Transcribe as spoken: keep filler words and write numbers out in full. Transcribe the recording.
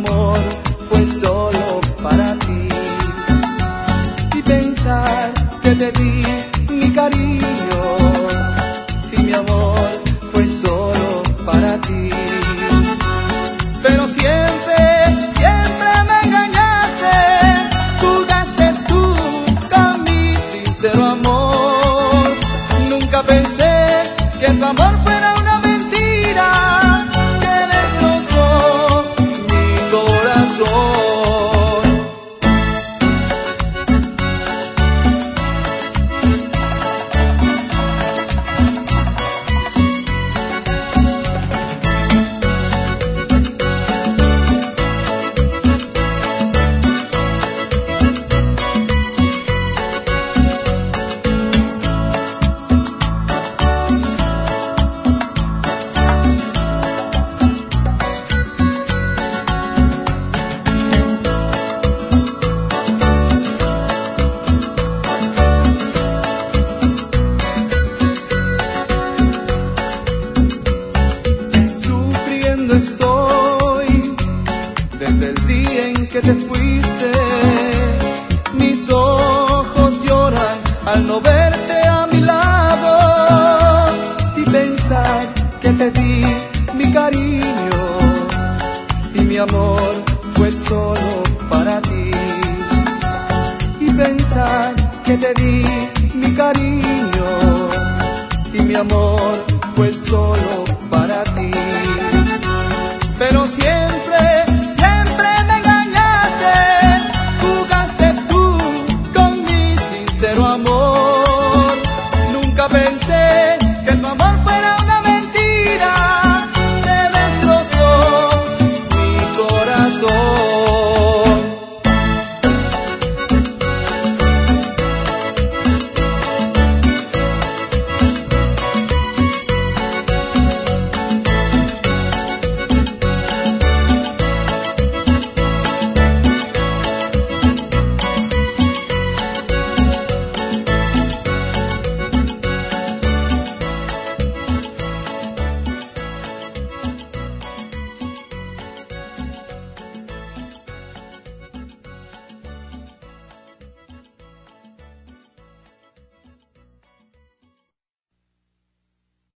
amor fue solo para ti. Y pensar que te di mi cariño y mi amor fue solo para ti. Pero siempre, siempre me engañaste, jugaste tú con mi sincero amor. Nunca pensé que tu amor fuera una mentira que destrozó mi corazón. Estoy desde el día en que te fuiste. Mis ojos lloran al no verte a mi lado y pensar que te di mi cariño y mi amor fue solo para ti. Y pensar que te di mi cariño y mi amor fue solo para ti.